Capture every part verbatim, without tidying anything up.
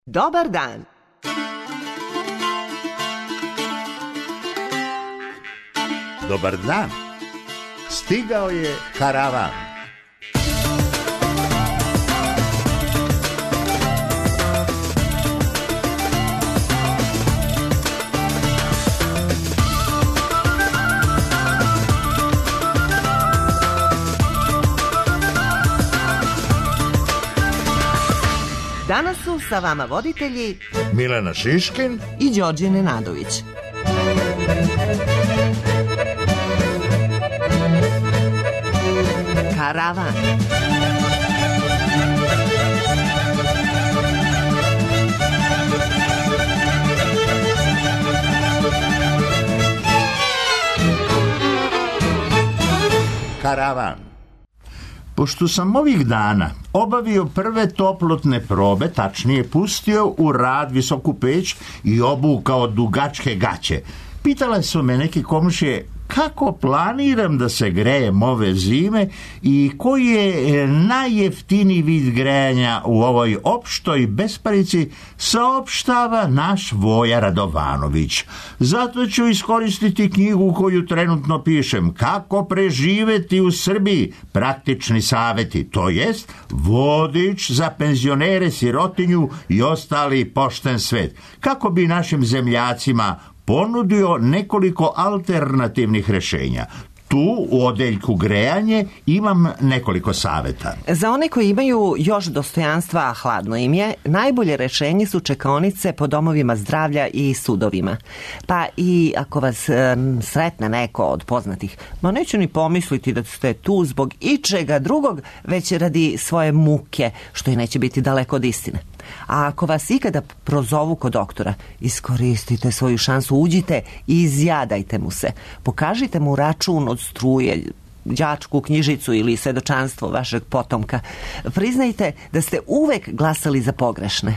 Dobar dan. Dobar dan. Stigao je karavan. Danas su sa vama voditelji Milena Šiškin i Đorđe Nenadović. Karavan. Karavan. Pošto sam ovih dana obavio prve toplotne probe, tačnije pustio u rad visoku peć i obukao dugačke gaće, pitale su me neki komšije kako planiram da se grejem ove zime i koji je najjeftiniji vid grejanja u ovoj opštoj besparici, saopštava naš Voja Radovanović. Zato ću iskoristiti knjigu koju trenutno pišem, Kako preživeti u Srbiji, praktični saveti, to jest vodič za penzionere, sirotinju i ostali pošten svet, kako bi našim zemljacima ponudio nekoliko alternativnih rješenja. Tu u odeljku grejanje imam nekoliko saveta. Za one koji imaju još dostojanstva, a hladno im je, najbolje rješenje su čekaonice po domovima zdravlja i sudovima. Pa i ako vas e, sretne neko od poznatih, ma neću ni pomisliti da ste tu zbog ičega drugog, već radi svoje muke, što i neće biti daleko od istine. A ako vas ikada prozovu kod doktora, iskoristite svoju šansu, uđite i izjadajte mu se. Pokažite mu račun od struje, đačku knjižicu ili svedočanstvo vašeg potomka. Priznajte da ste uvek glasali za pogrešne.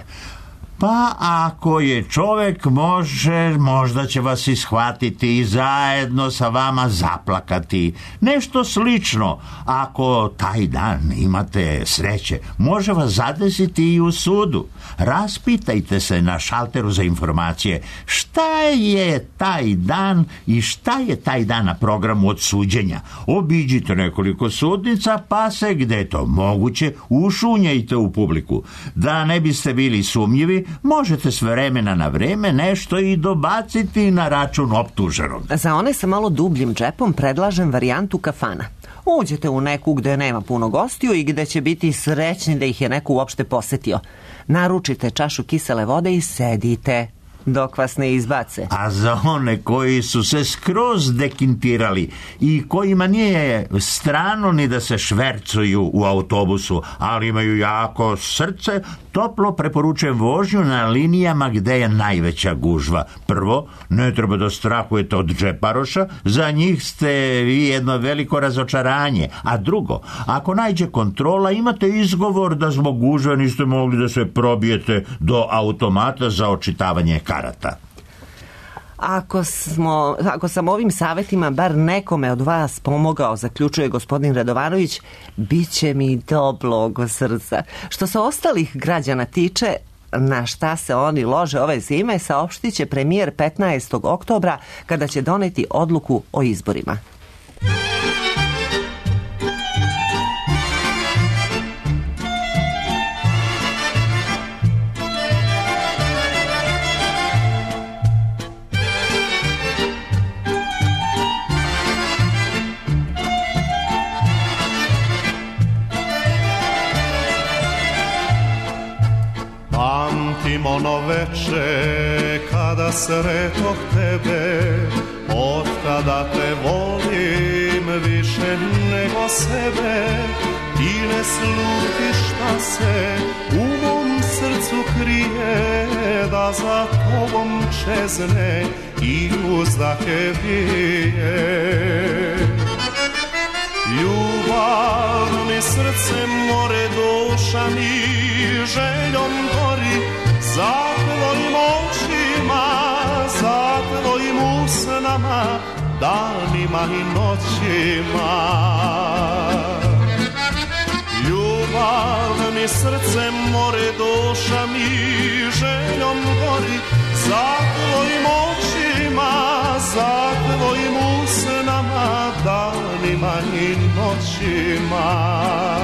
Pa ako je čovek može, možda će vas ishvatiti i zajedno sa vama zaplakati. Nešto slično, ako taj dan imate sreće, može vas zadesiti i u sudu. Raspitajte se na šalteru za informacije šta je taj dan i šta je taj dan na programu od suđenja. Obiđite nekoliko sudnica, pa se gde je to moguće ušunjajte u publiku. Da ne biste bili sumnjivi, možete s vremena na vreme nešto i dobaciti na račun optuženog. Za one sa malo dubljim džepom predlažem varijantu kafana. Uđete u neku gde nema puno gostiju i gde će biti srećni da ih je neko uopšte posetio. Naručite čašu kisele vode i sedite dok vas ne izbace. A za one koji su se skroz dekintirali i kojima nije strano ni da se švercuju u autobusu, ali imaju jako srce, toplo preporučujem vožnju na linijama gde je najveća gužva. Prvo, ne treba da strahujete od džeparoša, za njih ste vi jedno veliko razočaranje. A drugo, ako najđe kontrola, imate izgovor da zbog gužve niste mogli da se probijete do automata za očitavanje karata. Ako, smo, ako sam ovim savjetima bar nekome od vas pomogao, zaključuje gospodin Radovanović, bit će mi toplog srca. Što se ostalih građana tiče, na šta se oni lože ove zime, saopštit će premijer petnaestog oktobra kada će doneti odluku o izborima. Pamtim ono veče kada sretoh tebe, od kada te volim više nego sebe. Ti ne slutiš šta se u mom srcu krije, da za tobom čezne i uzdahe bije. Ljubav mi srce more, duša mi željom gori, za tvojim očima, za tvojim usnama, danima i noćima. Ljubav ljubav mi srce more, duša mi željom gori, za tvojim očima, za tvojim usnama, danima i noćima.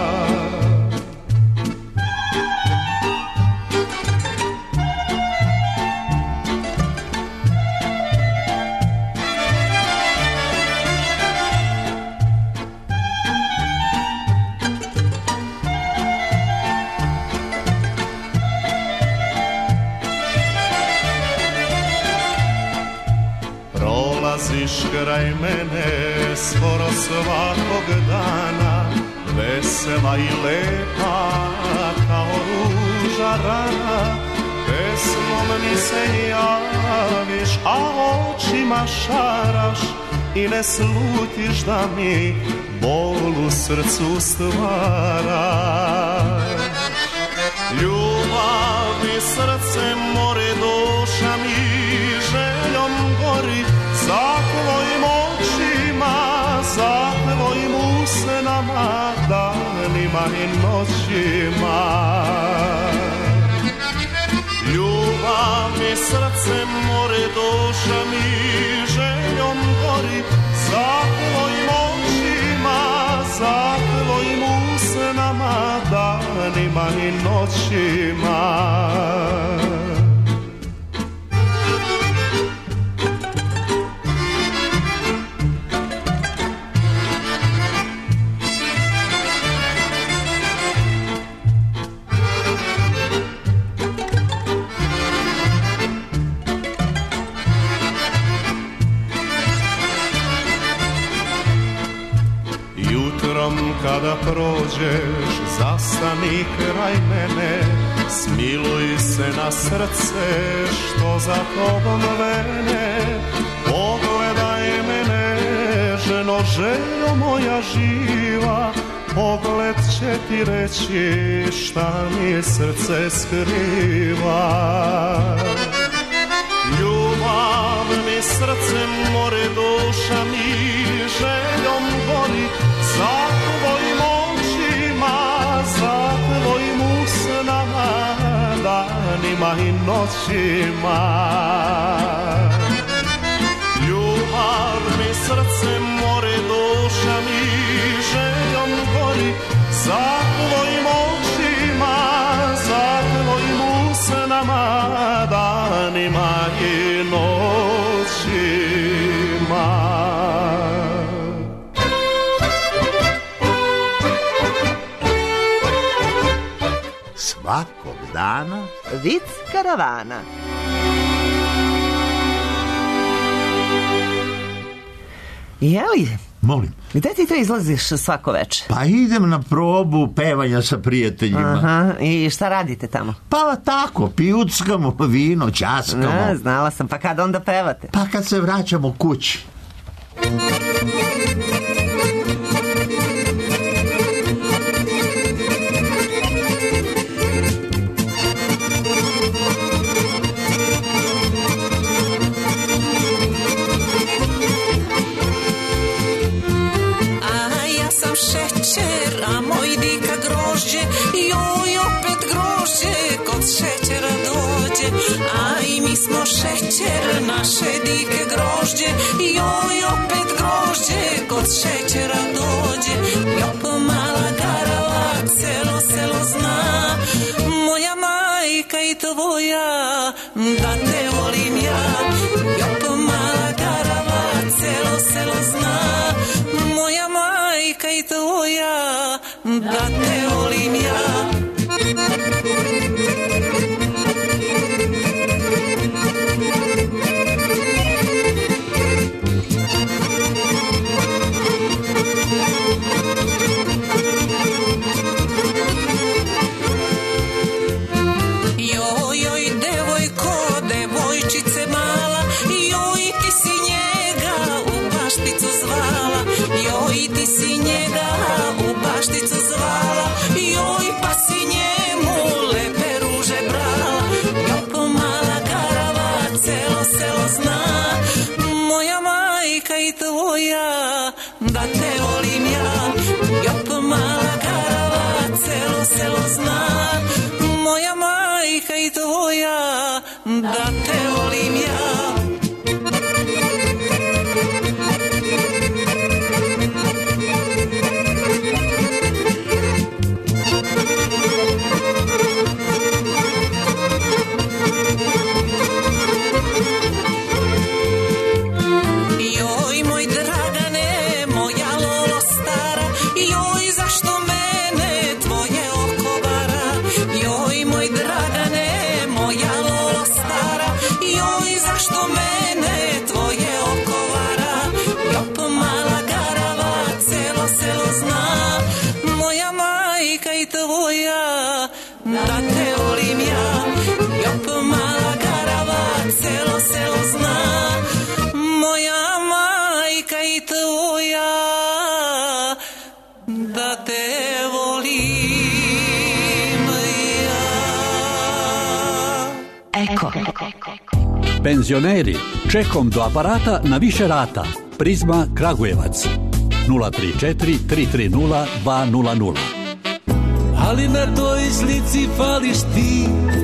Prolaziš kraj mene skoro svakog dana, vesela i lepa kao ruža rana, pesmom mi se javiš, a očima šaraš i ne slutiš da mi bol u srcu stvaraš. Ljubav mi srce more, duša mi željom gori, za tvojim očima, za tvojim usnama, danima i noćima. Ljubav mi srce more, duša mi željom gori, za tvojim očima, za tvojim usnama, danima i noćima. Kada prođeš, zastani kraj mene, smiluj se na srce što za tobom vene. Pogledaj mene, ženo, željo moja živa, pogled će ti reći šta mi srce skriva. Ljubav mi srce more, duša mi željom gori, za tvojim očima, za tvojim usnama, danima i noćima. Ljubav mi srce more, duša mi željom gori, za tvojim očima, za tvojim usnama, danima i noćima. Svakog dana Vic karavana. Jeli? Molim. Gde ti to izlaziš svako veče? Pa idem na probu pevanja sa prijateljima. Aha, i šta radite tamo? Pa tako, pijuckamo vino, ćaskamo. A, znala sam, pa kad onda pevate? Pa kad se vraćamo kući. Šećer, a moj dika grožđe, joj opet grožđe, kod šećera dođe. Aj, mi smo šećer, naše dike grožđe, joj opet grožđe, kod šećera dođe. Jop mala garala, celo selo zna, moja majka i tvoja, da te volim ja. Jop mala garala, celo selo zna, moja majka i tvoja, da te volim ja. Joj, joj, devojko, devojčice mala, joj, ti si njega u bašticu zvala, joj, ti si njega u bašticu zvala, joj, pa si njemu lepe ruže brala. Jop mala garava, celo selo zna, moja majka i tvoja, da te volim ja. Jop mala garava, celo da te volim ja. Joj moj Dragane, moja lolo stara, joj zašto mene tvoje oko vara. Joj moj Dragane, moja lolo stara, joj zašto mene tvoje oko vara. Jop mala garava, celo selo zna, moja majka i tvoja, da te volim ja. Jop mala garava, celo selo zna, moja majka i tvoja, da te volim ja. Eko. Penzioneri, čekom do aparata na više rata. Prizma Kragujevac nula tri četiri tri tri nula dva nula nula. Ali na toj slici fališ ti,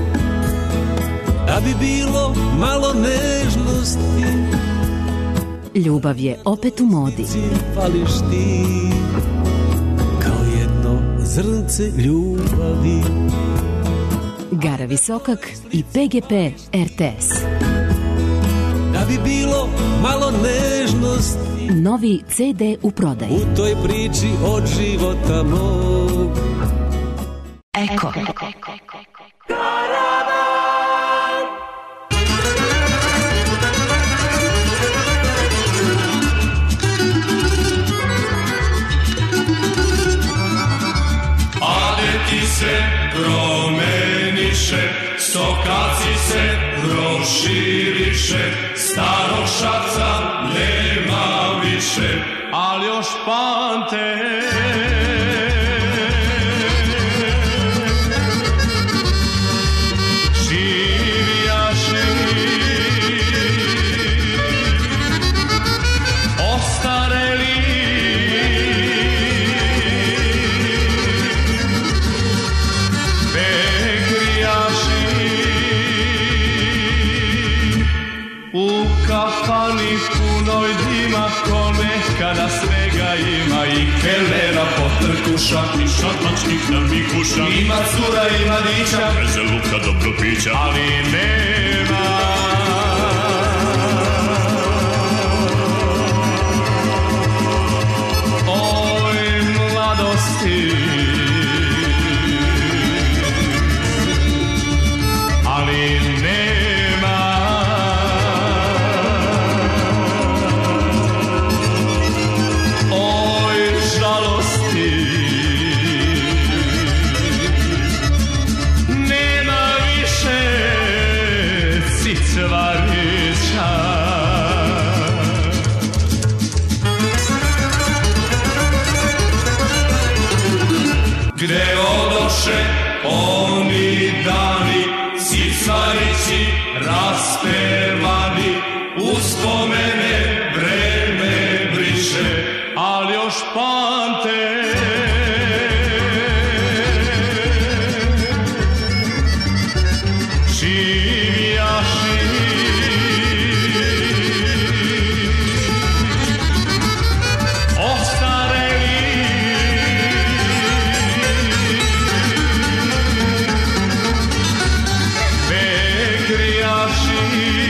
da bi bilo malo nežnosti. Ljubav je opet u modi. Fališ ti, kao jedno zrnce ljubavi. Gara Visokak i P G P R T S. Da bi bilo malo nežnosti. Novi C D u prodaji. U toj priči od života mog. Eko. Ti se promeniše, stokaci se proširiše, starog šapca nema više, ali još pamte. Živjaši, ostareli, u kafani punoj dima, ko nekada svega ima, i kelnera potrkuša, i šatlačkih namikuša, ima cura i mladića, bez luka dobro pića, ali nema oj mladosti, ali nema oj žalosti, nema više cicvarića. Gde odoše oni dani, cicvarići raspevani, uspomene vreme briše, ali još pamte. Živjaši, ostareli, begrijaši,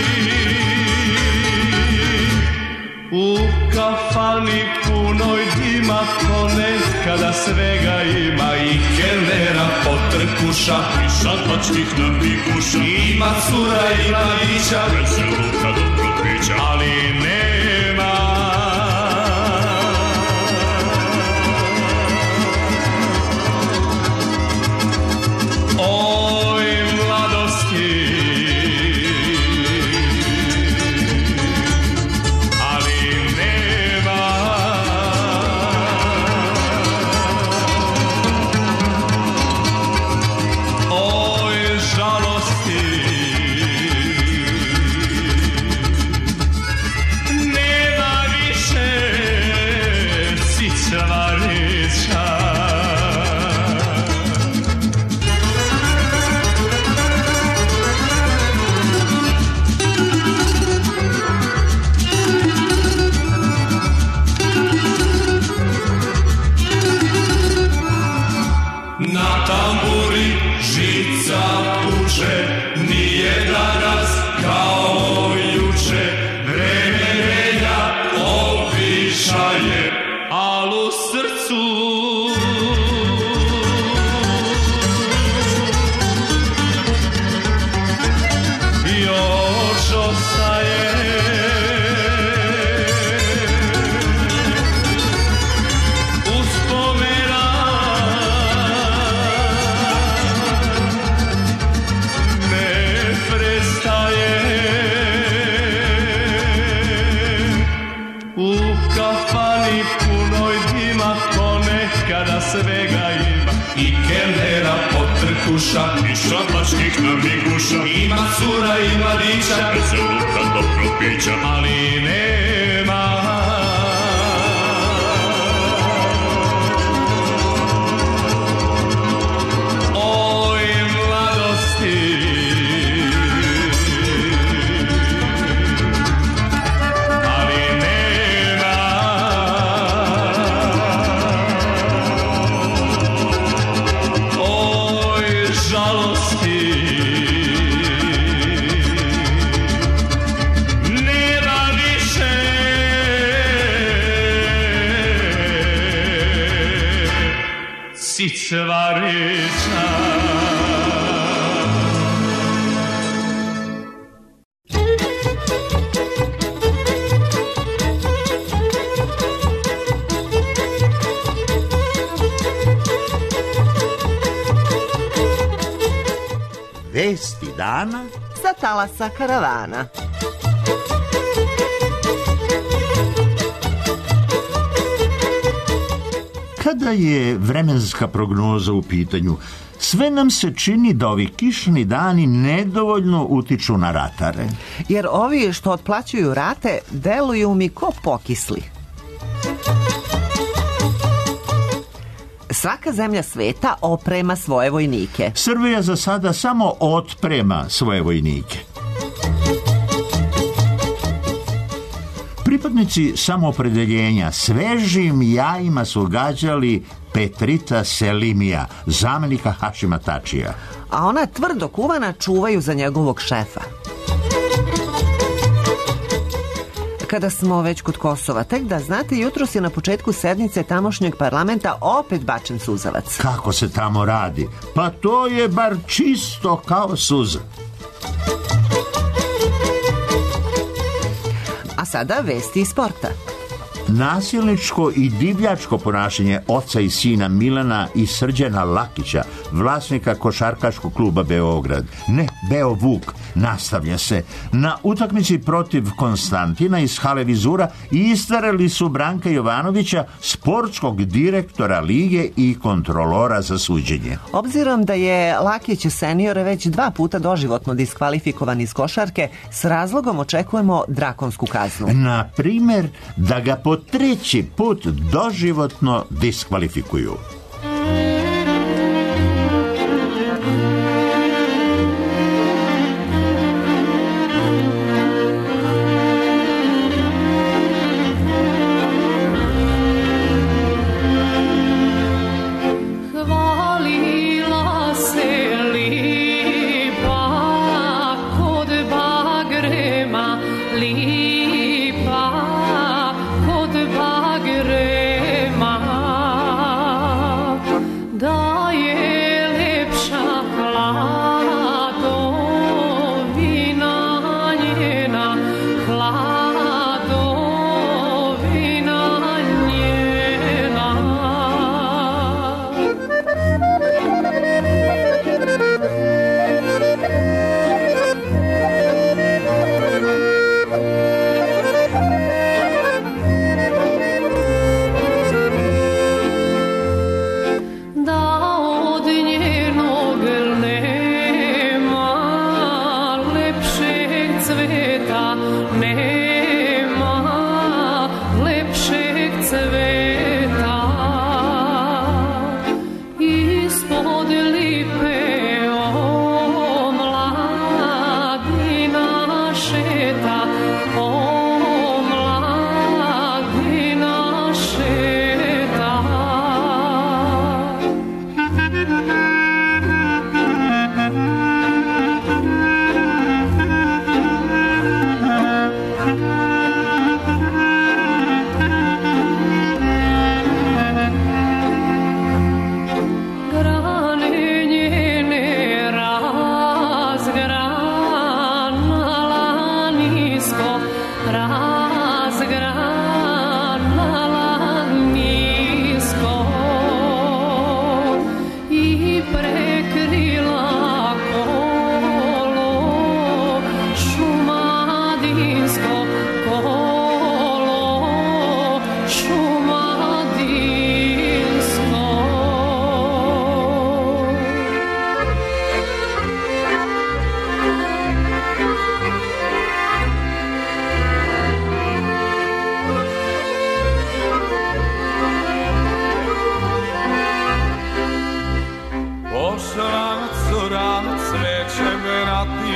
u kafani punoj dima, ko nekada svega ima, i kelnera potrkuša, i šatlačkih napikuša, ima cura i mladića, bez luka dobro pića, ali nema oj mladosti, oj žalosti. kuša i šabačkih namiguša. Ima cura i mladića, veseluka dobro pića, ali nema oj mladosti. Cicvarića. Vesti dana sa talasa karavana. Kada je vremenska prognoza u pitanju, sve nam se čini da ovi kišni dani nedovoljno utiču na ratare. Jer ovi što otplaćuju rate deluju mi ko pokisli. Svaka zemlja sveta oprema svoje vojnike. Srbija za sada samo otprema svoje vojnike. Pripadnici samoopredeljenja svežim jajima su gađali Petrita Selimija, zamenika Hašima Tačija. A ona tvrdo kuvana čuvaju za njegovog šefa. Kada smo već kod Kosova, tek da znate, jutros je na početku sednice tamošnjeg parlamenta opet bačen suzavac. Kako se tamo radi? Pa to je bar čisto kao suza. A sada vesti iz sporta. Nasilničko i divljačko ponašanje oca i sina Milana i Srđana Lakića, vlasnika košarkaškog kluba Beograd, ne Beovuk, nastavlja se. Na utakmici protiv Konstantina iz hale Vizura istarali su Branka Jovanovića, sportskog direktora lige i kontrolora za suđenje. Obzirom da je Lakić senior već dva puta doživotno diskvalifikovan iz košarke, s razlogom očekujemo drakonsku kaznu. Na primjer, da ga po treći put doživotno diskvalifikuju.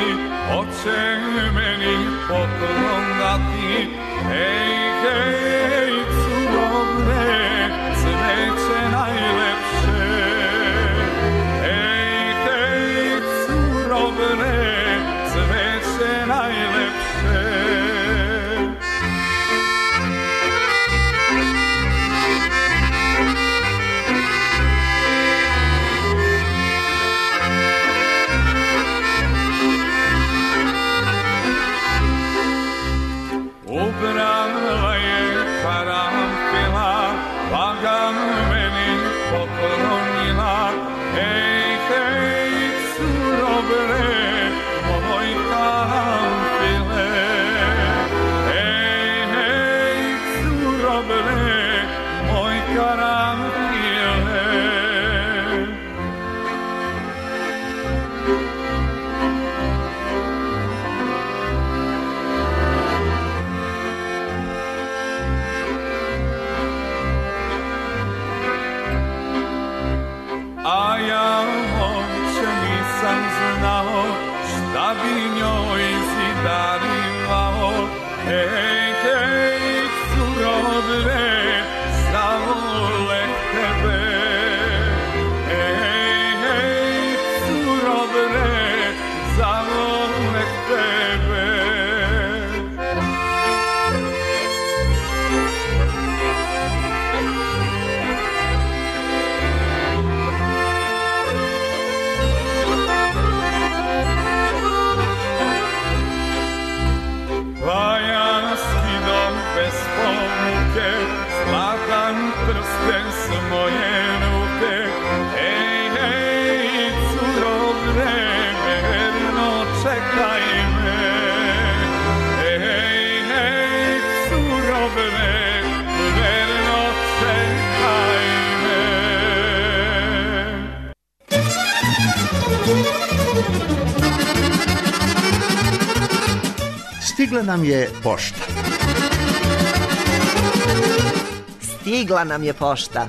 hoće meni poklon dati. Ej, hej, curovne, cveće najlepše. Ej, hej, curovne, cveće najlepše. Ubrala je karanfila, pa ga meni poklonila. Ej, hej, curovne, moj karanfile. Ej, hej, curovne, moj karanfile. A ja uopće nisam znao šta bi njoj zidarivao. Hej, hej, curovne, zavole tebe. Hej, hej, curovne, zavole tebe. Pa ja skidam bez pomuke zlatan prsten s moje ruke. Ej, hej, curovne, verno čekaj me. Ej, hej, curovne, verno čekaj me. Stigla nam je pošta. Stigla nam je pošta.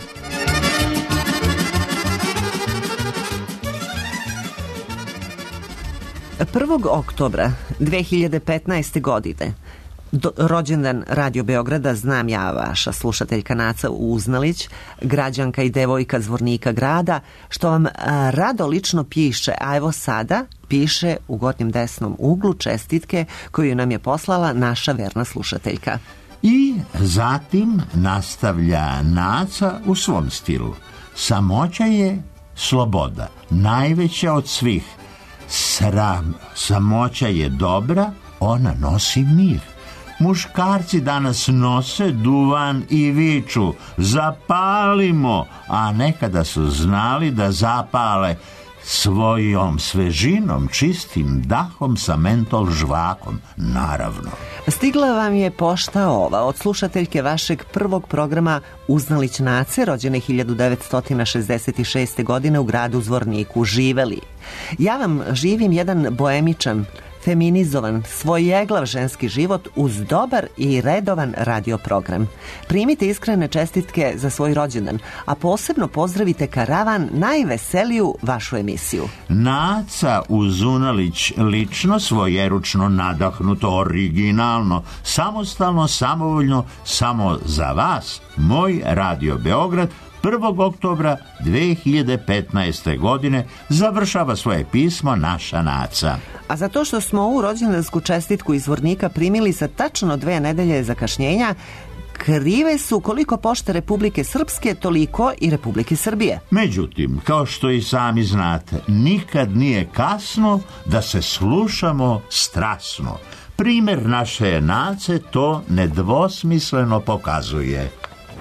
prvog oktobra dve hiljade petnaeste. godine Do, rođendan Radio Beograda, znam ja, vaša slušateljka Naca Uznalić, građanka i devojka Zvornika grada, što vam a, rado lično piše, a evo sada piše u gornjem desnom uglu čestitke koju nam je poslala naša verna slušateljka. I zatim nastavlja Naca u svom stilu. Samoća je sloboda, najveća od svih. Sram, samoća je dobra, ona nosi mir. Muškarci danas nose duvan i viču zapalimo, a nekada su znali da zapale svojom svežinom, čistim dahom sa mentol žvakom, naravno. Stigla vam je pošta ova od slušateljke vašeg prvog programa Uznalić Nace, rođene hiljadu devetsto šezdeset šeste. godine u gradu Zvorniku. Živeli. Ja vam živim jedan boemičan, feminizovan, svojeglav ženski život uz dobar i redovan radio program. Primite iskrene čestitke za svoj rođendan, a posebno pozdravite Karavan, najveseliju vašu emisiju. Naca Uznalić lično, svojeručno, nadahnuto, originalno, samostalno, samovoljno, samo za vas, moj Radio Beograd, prvog oktobra dve hiljade petnaeste. godine završava svoje pismo naša Naca. A za to što smo ovu rođendansku čestitku iz Zvornika primili sa tačno dve nedelje zakašnjenja, krive su koliko pošte Republike Srpske, toliko i Republike Srbije. Međutim, kao što i sami znate, nikad nije kasno da se slušamo strasno. Primer naše Nace to nedvosmisleno pokazuje.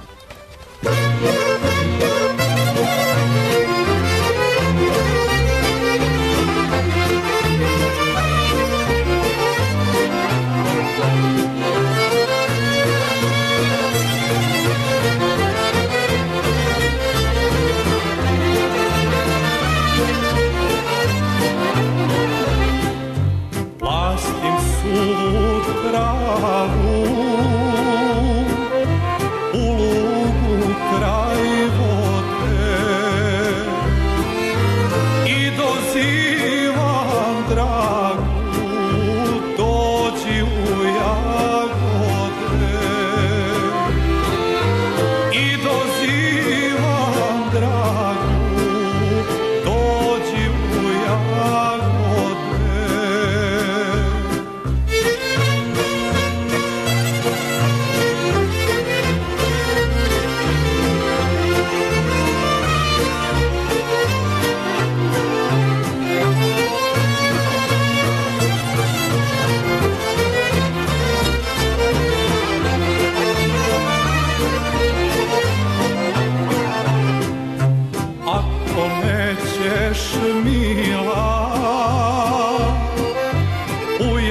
Plastim sud travu u lugu kraj vode i dozivam dragu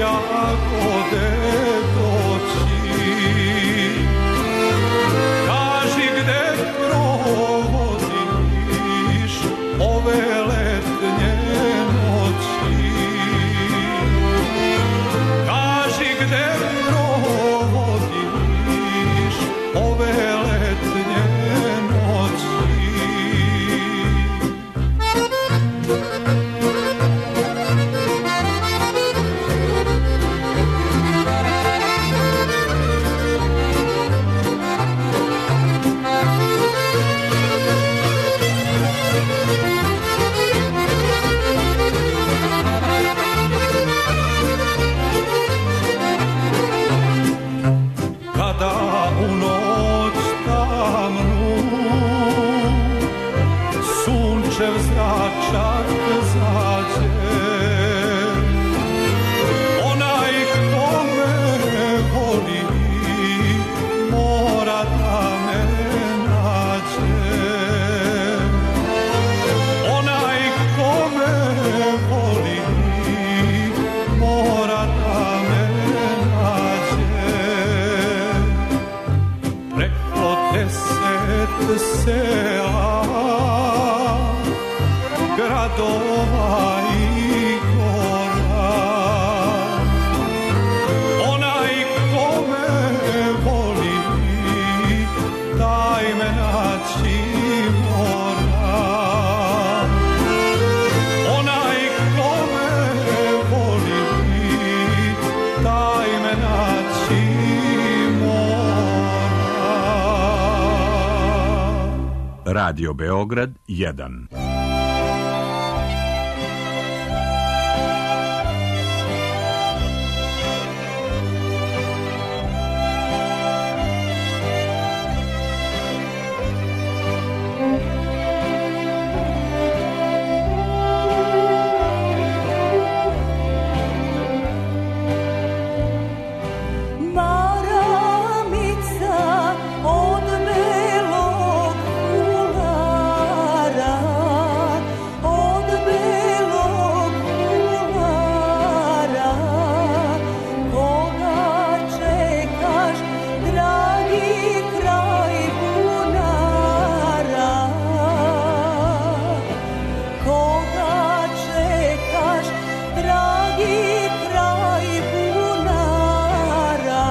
jagode doći. Kaži gde provodiš ove letnje noći. Kaži gde provodiš ove letnje noći. Kada u noć tamnu sunčev zračak zađe, onaj ko me voli mora da me nađe. Onaj ko me voli mora da me nađe. Preko deset sela, gradova i gora, onaj ko me voli taj me naći mora. Onaj ko me voli taj me naći mora. Radio Beograd jedan. Maramica od belog fulara, od belog fulara, koga čekaš, dragi kraj bunara, koga čekaš, dragi kraj bunara.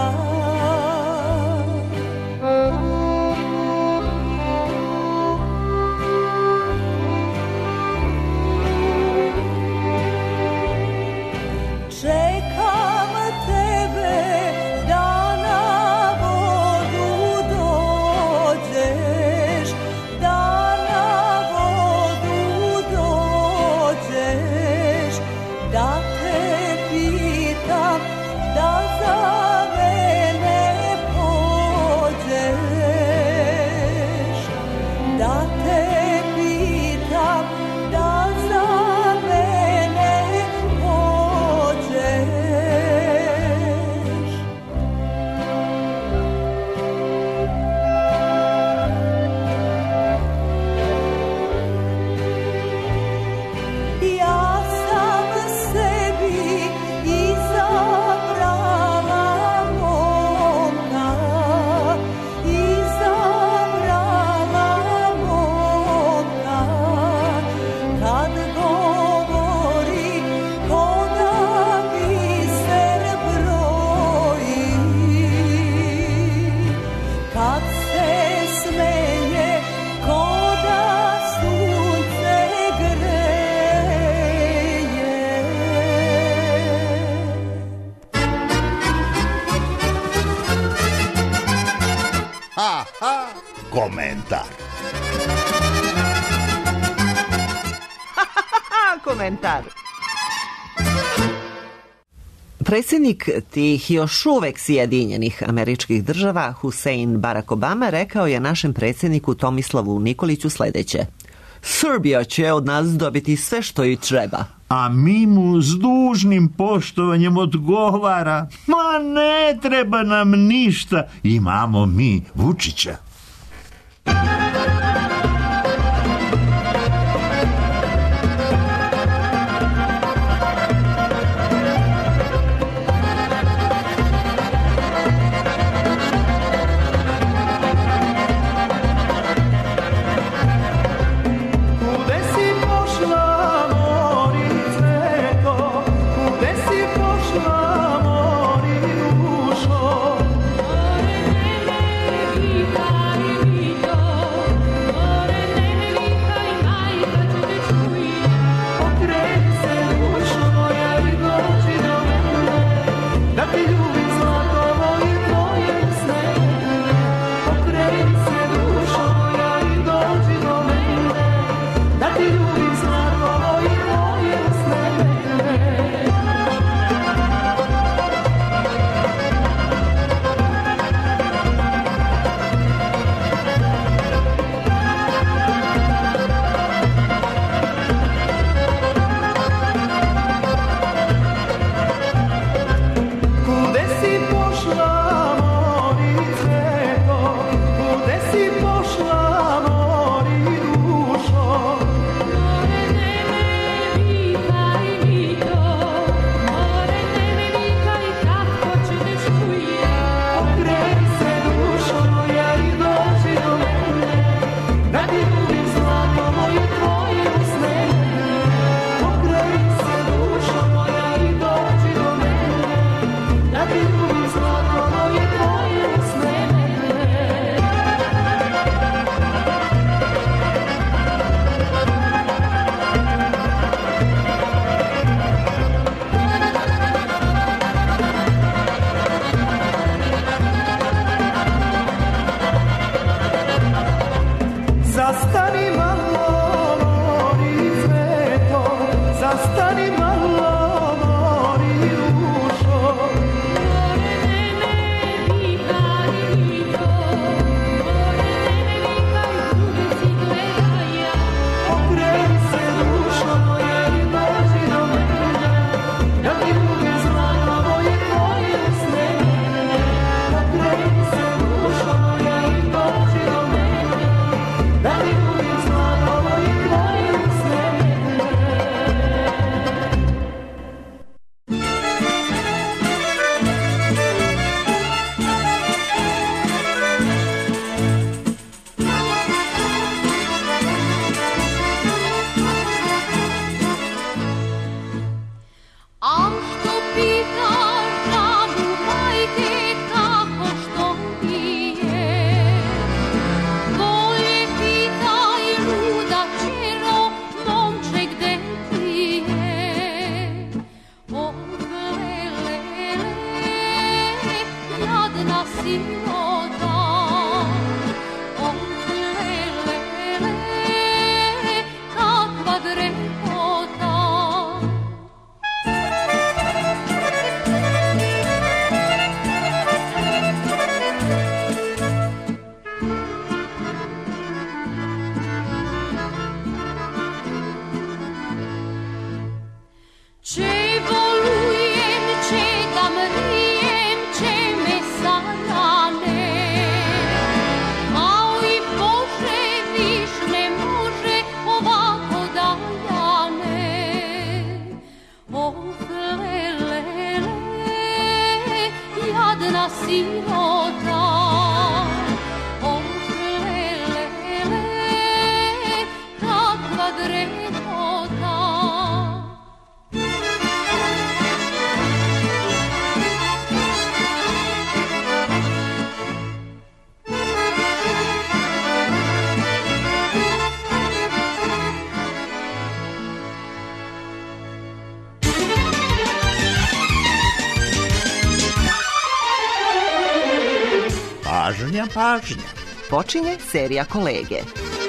Čekam tebe da na vodu dođeš, da na vodu dođeš, da te pitam da za mene pođeš, da te pitam da za mene pođeš. Ja sam sebi izabrala momka, izabrala momka, kad govori ko da biser broji, kad se smeje ko da sunce greje. Ha, ha, komentar. Komentar. Predsjednik tih još uvek Sjedinjenih Američkih Država Hussein Barack Obama rekao je našem predsjedniku Tomislavu Nikoliću sljedeće: Srbija će od nas dobiti sve što joj treba. A mi mu s dužnim poštovanjem odgovara: ma ne treba nam ništa, imamo mi Vučića. sirota. Oh, lele, lele, kakva drepota. Ce volujem, ce gamrijem, ce me sanjane. Ao i Bože, viš ne može ovako daljane. Oh, lele, lele, jadna sirota. Oh, lele, lele, kakva drepota. Pažnja, pažnja. Počinje serija Kolege.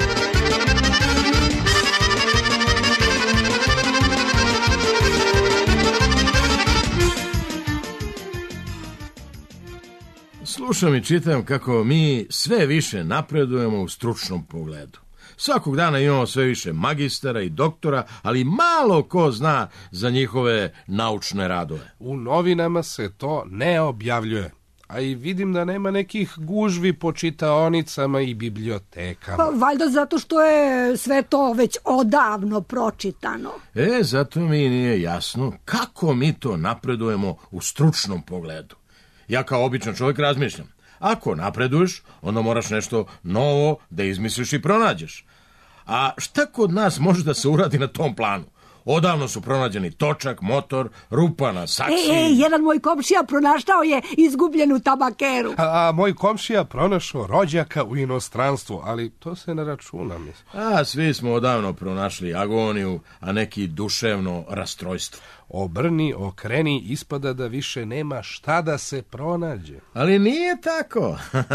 Slušam i čitam kako mi sve više napredujemo u stručnom pogledu. Svakog dana imamo sve više magistara i doktora, ali malo ko zna za njihove naučne radove. U novinama se to ne objavljuje. A i vidim da nema nekih gužvi po čitaonicama i bibliotekama. Pa, valjda zato što je sve to već odavno pročitano. E, zato mi nije jasno kako mi to napredujemo u stručnom pogledu. Ja kao običan čovjek razmišljam. Ako napreduješ, onda moraš nešto novo da izmisliš i pronađeš. A šta kod nas može da se uradi na tom planu? Odavno su pronađeni točak, motor, rupa na saksiji. Ej, ej, jedan moj komšija pronašao je izgubljenu tabakeru. A, a moj komšija pronašao rođaka u inostranstvu, ali to se ne računa, mislim. A, svi smo odavno pronašli agoniju, a neki duševno rastrojstvo. Obrni, okreni, ispada da više nema šta da se pronađe. Ali nije tako.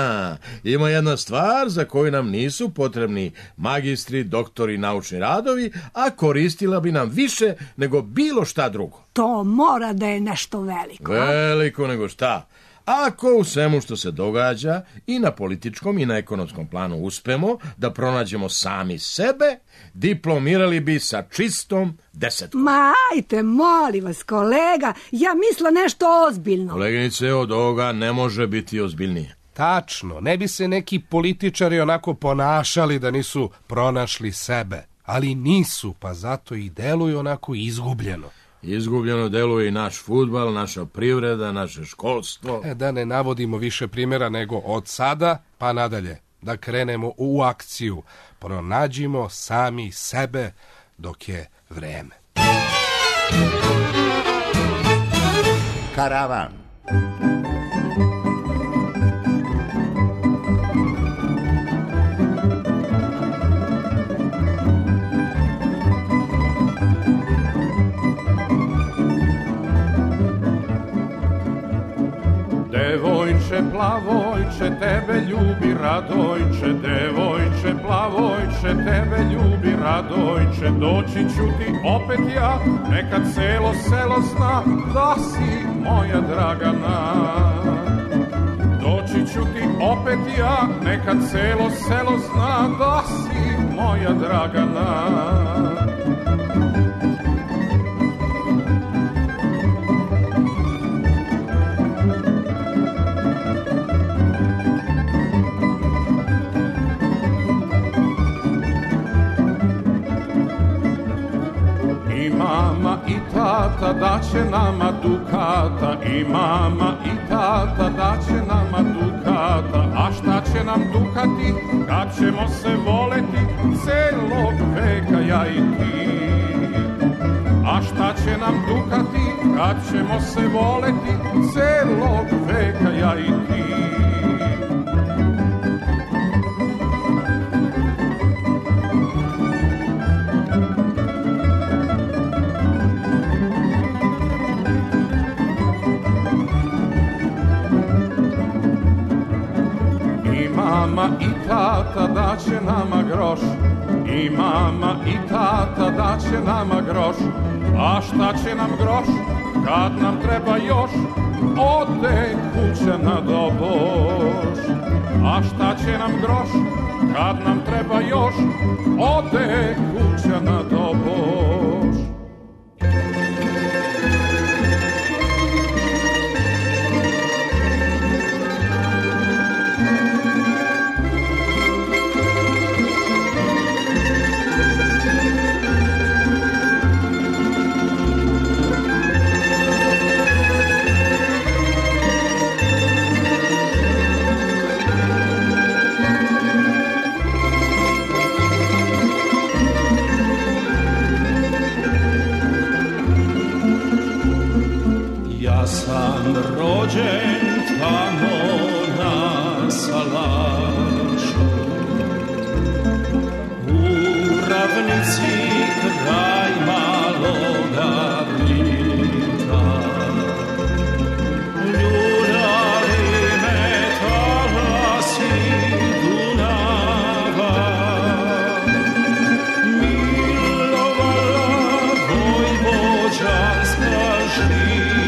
Ima jedna stvar za koju nam nisu potrebni magistri, doktori, naučni radovi, a koristila bi nam više nego bilo šta drugo. To mora da je nešto veliko. Veliko nego šta? Ako u svemu što se događa i na političkom i na ekonomskom planu uspemo da pronađemo sami sebe, diplomirali bi sa čistom desetkom. Ma ajte, molim vas, kolega, ja misle nešto ozbiljno. Koleginice, od ovoga ne može biti ozbiljnije. Tačno, ne bi se neki političari onako ponašali da nisu pronašli sebe, ali nisu, pa zato i deluju onako izgubljeno. Izgubljeno deluje i naš fudbal, naša privreda, naše školstvo. E, da ne navodimo više primjera nego od sada pa nadalje. Da krenemo u akciju. Pronađimo sami sebe dok je vreme. Karavan. Devojče plavojče, tebe ljubi Radojče, devojče plavojče, tebe ljubi Radojče, doći ću ti opet ja, nekad celo selo zna da si moja Dragana. Doći ću ti opet ja, nekad celo selo zna da si moja Dragana. I tata da će nama dukata, i mama i tata da će nama dukata, a šta će nam dukati kad ćemo se voleti celog veka ja i ti. A šta će nam dukati kad ćemo se voleti celog veka ja i ti. mama i tata daće nama groš, i mama i tata daće nama groš. A šta će nam groš kad nam treba još, ode kuća na doboš. A šta će nam groš kad nam treba još, ode kuća na doboš. Sam rođen tamo na Salašu, u ravnici kraj maloga Blita. Ljubali me talasi Dunava, milovala vojvođanska žita.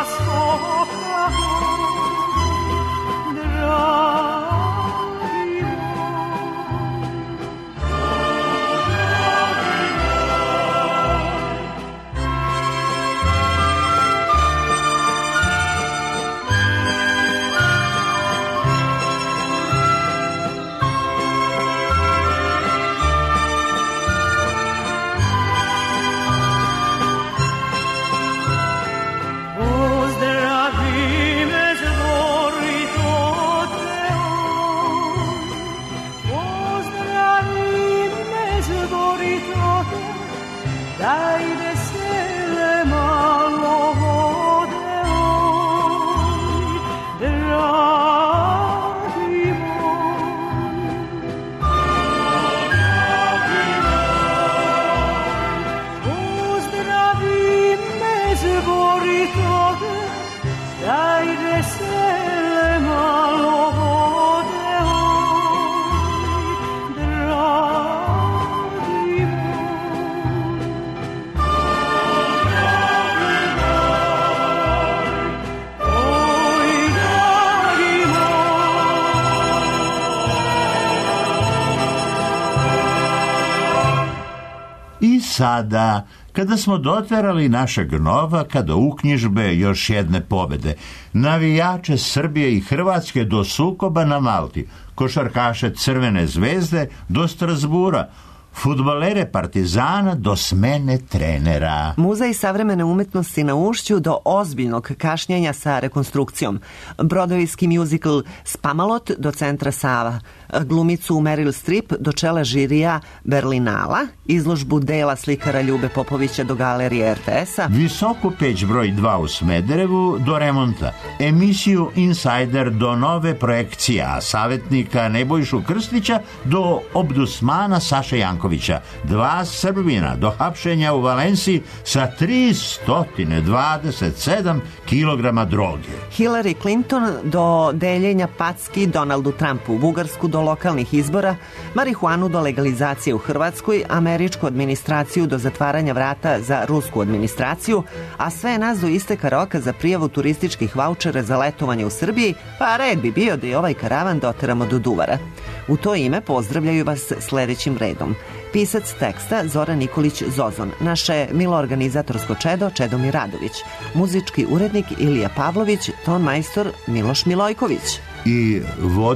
I sada, kada smo doterali našeg Novaka do uknjižbe još jedne pobede, navijače Srbije i Hrvatske do sukoba na Malti, košarkaše Crvene zvezde do Strasbura, fudbalere Partizana do smene trenera. Muzej savremene umetnosti na Ušću do ozbiljnog kašnjenja sa rekonstrukcijom. Brodovijski mjuzikl Spamalot do centra Sava. Glumicu Meryl Streep do čela žirija Berlinala. Izložbu dela slikara Ljube Popovića do galerije er te es-a. Visoku peć broj dva u Smederevu do remonta. Emisiju Insider do nove projekcije, a savjetnika Nebojšu Krstića do obdusmana Saše Jankovića. Dva Srbina do hapšenja u Valenciji sa tristo dvadeset sedam kilograma droge. Hillary Clinton do deljenja packi Donaldu Trumpu, Bugarsku do lokalnih izbora, marihuanu do legalizacije u Hrvatskoj, američku administraciju do zatvaranja vrata za rusku administraciju, a sve nas do isteka roka za prijavu turističkih vaučera za letovanje u Srbiji, pa red bi bio da i ovaj karavan doteramo do Duvara. U to ime pozdravljaju vas sledećim redom. Pisac teksta Zoran Nikolić Zozon, naše milo organizatorsko čedo Čedomir Radović, muzički urednik Ilija Pavlović, ton majstor Miloš Milojković i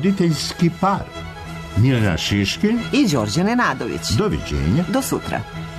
voditeljski par Milena Šiškin i Đorđe Nenadović. Doviđenja. Do sutra.